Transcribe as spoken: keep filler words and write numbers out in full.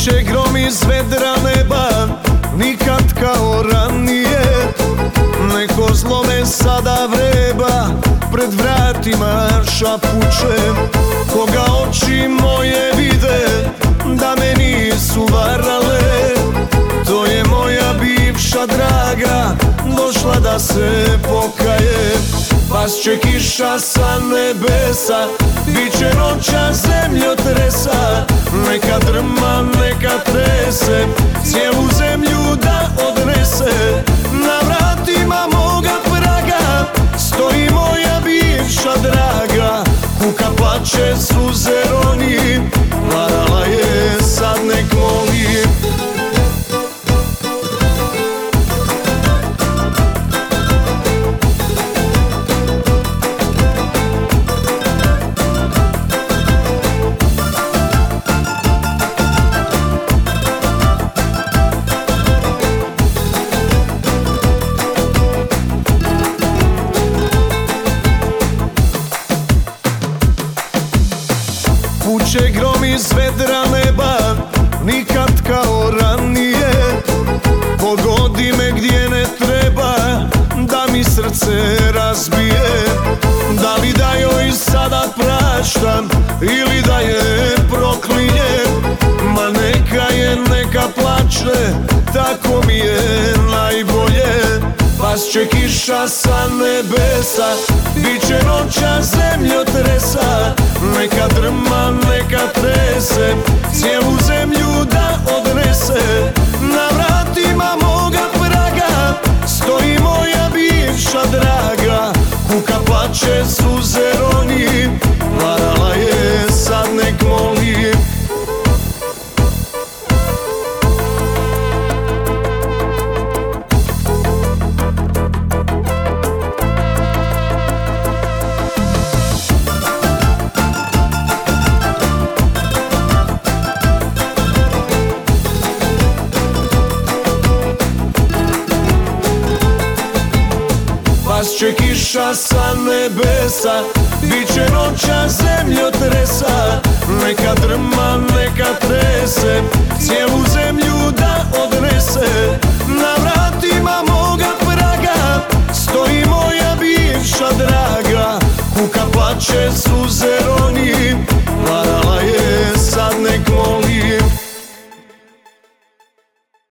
Puče grom iz vedra neba, nikad kao ranije. Neko zlo me sada vreba, pred vratima šapuće. Koga oči moje vide, da me nisu varale, to je moja bivša draga, došla da se pokaje. Pasće kiša sa nebesa, biće noća zemljotresa. Neka drma, neka trese, cijelu zemlju da odnese. Na vratima moga praga stoji moja bivša draga, kuka plače suze roni, varala je sad nek moli. Puče grom iz vedra neba, nikad kao ranije. Pogodi me gdje ne treba, da mi srce razbije. Da li da joj sada praštam, ili da je proklinjem? Ma neka je, neka plače, tako mi je najbolje. Pasće kiša sa nebesa, biće noća zemljotresa. Neka drma, neka trese, cijelu zemlju da odnese. Na vratima moga praga stoji moja bivša draga, kuka plače suze roni, varala je sad nek moli. Pasće kiša sa nebesa, biće noća zemljotresa. Neka